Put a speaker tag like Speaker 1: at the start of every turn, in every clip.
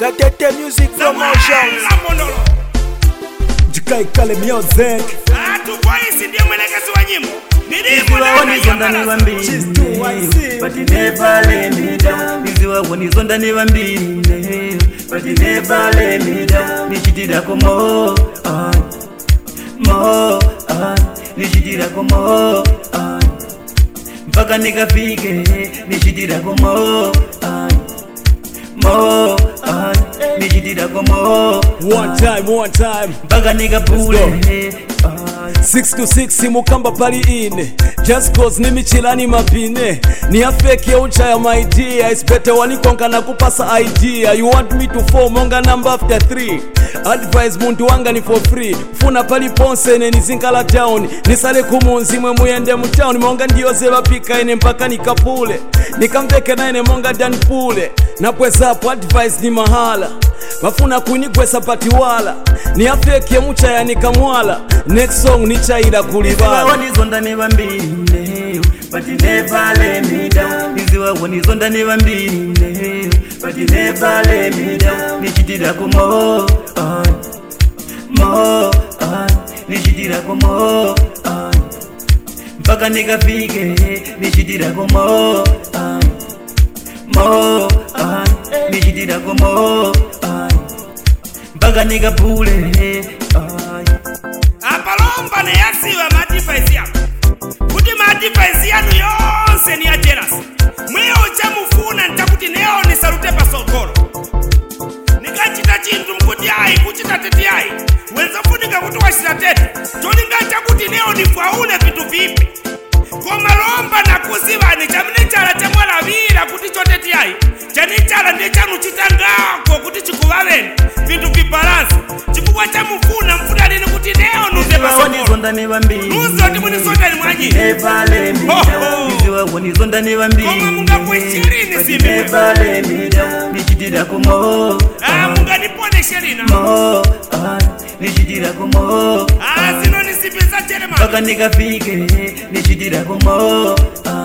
Speaker 1: Katete Music Promotions.
Speaker 2: Jikai Kale Music.
Speaker 3: Tu voice ndiye mwelekezi wa nyimbo.
Speaker 4: Nizonda ni wambili but you never let me down. Niziwa nizonda ni wambili but you never let me down. Nishitira ko more nishitira ko more mpaka nikafike. Nishitira ko more nishitira ko more.
Speaker 2: One time
Speaker 4: mpaka nikapule
Speaker 2: 6 to 6 mukamba pali ine. Just cause nimichilani mapine. Ni afeki ya ucha ya my idea. It's better wanikonka na kupasa idea. You want me to form onga number after 3. Advice muntu wanga ni for free. Funa pali ponse ne nizinkala town. Nisale kumunzi mwe muyende mu town. Monga ndiyo zeba pika ine mpaka nikapule. Nikamveke na ine monga dan pule. Napweza hapo advice ni mahala. Mafuna kunigwesa patiwala. Ni afeki ya mucha ya nikamwala. Next song ni chaida kulibala.
Speaker 4: Wanizonda ni wambili but you never let me down. Niziwa wanizonda ni wambili but you never let me down. Nishitira ko more nishitira ko more mpaka nikafike. Nishitira ko more nishitira ko more mpaka nikapule.
Speaker 3: Apalomba ne yasiwa madifaisi yako. Kuti madifaisi yanu yonse ni ya jealous. Mweyo chamufuna nitakuti neo ni salute pa sokolo. Nikachita chintu mkuti ai kuchita teti ai. Wenza funika kutuwa shita teti. Cholinga chakuti neo ni faule vitu vipi. Kwa malomba na kuziva ni chamnichala chamwala vila kuti choteti ai. Chanichala ndi chanu chitangako kuti chikuwaveni. Vitu vibalansi. Chikuwa chamufuna mfuda nini kuti neo nuzepa sokolo.
Speaker 4: Wanizonda ni wambili
Speaker 3: Nuzo ndi munisonda ni mwanyi.
Speaker 4: Never let me down. Niziwa wanizonda ni wambili
Speaker 3: Koma munga mwishirini simi mwe.
Speaker 4: Never let me down. Nishitira ko more
Speaker 3: Munga nipone sherina.
Speaker 4: nishitira ko more
Speaker 3: Zino nisipiza jerema.
Speaker 4: mpaka nikafike. Nishitira ko more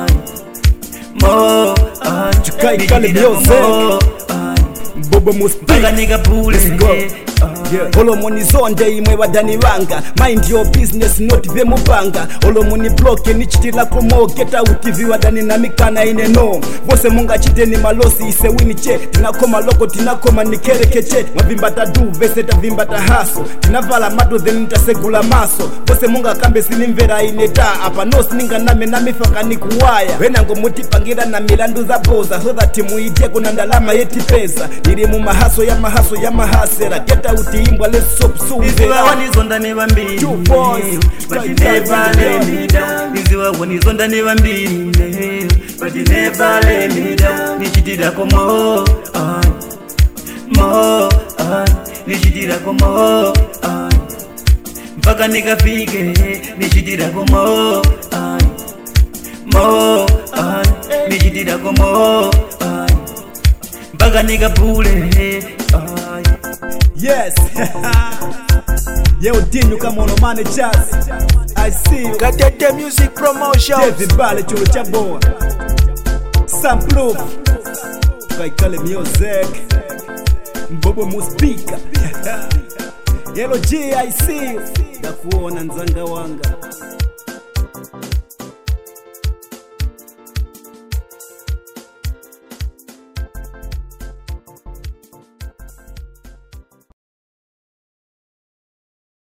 Speaker 2: Jikai Kale Music. Bobo
Speaker 4: mpaka
Speaker 2: Muspika.
Speaker 4: nikapule.
Speaker 2: Olomoni zonde imwe badani banga. Mind your business not be mupanga. Olomoni block nichitira ko mo get out TV wadani na mikana ine no. Bose munga chiteni malosi ise wini che. Tinakoma loko tinakoma nikerekeche. Mabimba tadu vese tavimba tahaso. Tinavala mato then nitasegula maso. Bose munga kambe sinimvera ineta. Apa no sininga name na mifaka ni kuwaya. Wena ngo mutipangira na milandu za boza. So that muitie kuna ndalama yeti pesa. Niri mu mahaso ya mahasera. Get out imbwa let's stop soon.
Speaker 4: Niziwa wanizonda ni wambili
Speaker 2: Two boys,
Speaker 4: but you never let me down. Niziwa wanizonda ni wambili but you never let me down. Nishitira ko more nishitira ko more mpaka nikafike. Nishitira ko more nishitira ko more mpaka nikapule.
Speaker 2: Yes. Yo Dinu kama ono mane jazz. I see you.
Speaker 1: Katete Music Promotions.
Speaker 2: David Bale chulo cha boa. Sampluf. Jikai Kale Music. Bobo Muspika. Hello G, I see you. Dakuona nzanga wanga.